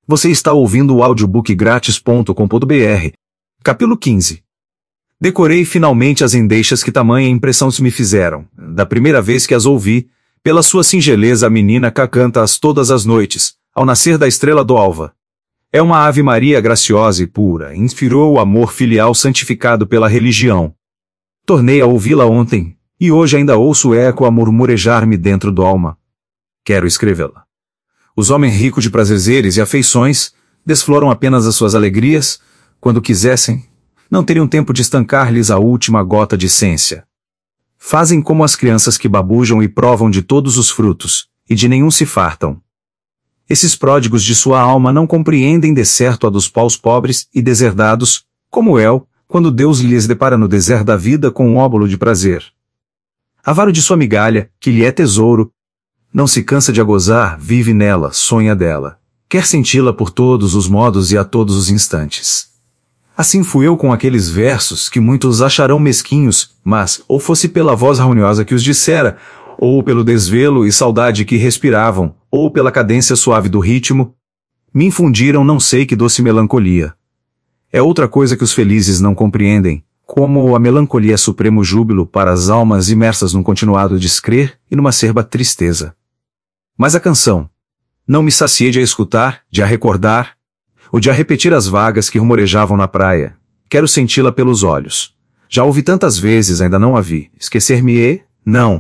Você está ouvindo o audiobookgratis.com.br. Capítulo 15. Decorei finalmente as endechas que tamanha impressão se me fizeram, da primeira vez que as ouvi. Pela sua singeleza a menina cá canta-as todas as noites, ao nascer da estrela do alva. É uma Ave Maria graciosa e pura, inspirou o amor filial santificado pela religião. Tornei a ouvi-la ontem, e hoje ainda ouço o eco a murmurejar-me dentro do alma. Quero escrevê-la. Os homens ricos de prazeres e afeições desfloram apenas as suas alegrias, quando quisessem, não teriam tempo de estancar-lhes a última gota de essência. Fazem como as crianças que babujam e provam de todos os frutos, e de nenhum se fartam. Esses pródigos de sua alma não compreendem de certo a dos paus pobres e deserdados, como El, quando Deus lhes depara no deserto da vida com um óbolo de prazer. Avaro de sua migalha, que lhe é tesouro, não se cansa de a gozar, vive nela, sonha dela. Quer senti-la por todos os modos e a todos os instantes. Assim fui eu com aqueles versos que muitos acharão mesquinhos, mas, ou fosse pela voz harmoniosa que os dissera, ou pelo desvelo e saudade que respiravam, ou pela cadência suave do ritmo, me infundiram não sei que doce melancolia. É outra coisa que os felizes não compreendem, como a melancolia é supremo júbilo para as almas imersas num continuado descrer e numa acerba tristeza. Mas a canção, não me saciei de a escutar, de a recordar, ou de a repetir as vagas que rumorejavam na praia. Quero senti-la pelos olhos. Já ouvi tantas vezes, ainda não a vi. Esquecer-me-ê? Não.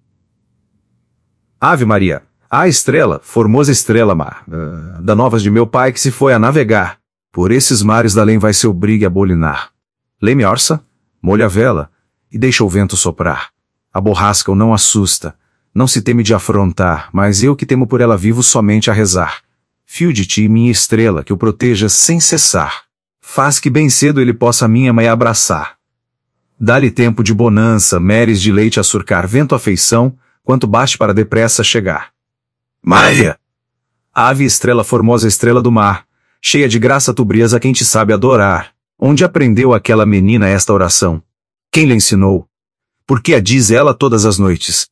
Ave Maria, a estrela, formosa estrela mar, da novas de meu pai que se foi a navegar. Por esses mares da além vai seu brigue a bolinar. Lê-me orça, molha a vela, e deixa o vento soprar. A borrasca o não assusta, não se teme de afrontar, mas eu que temo por ela vivo somente a rezar. Fio de ti, minha estrela, que o proteja sem cessar. Faz que bem cedo ele possa a minha mãe abraçar. Dá-lhe tempo de bonança, meres de leite a surcar vento afeição, quanto baste para depressa chegar. Maria! Ave estrela formosa estrela do mar, cheia de graça tu brilhas a quem te sabe adorar. Onde aprendeu aquela menina esta oração? Quem lhe ensinou? Por que a diz ela todas as noites?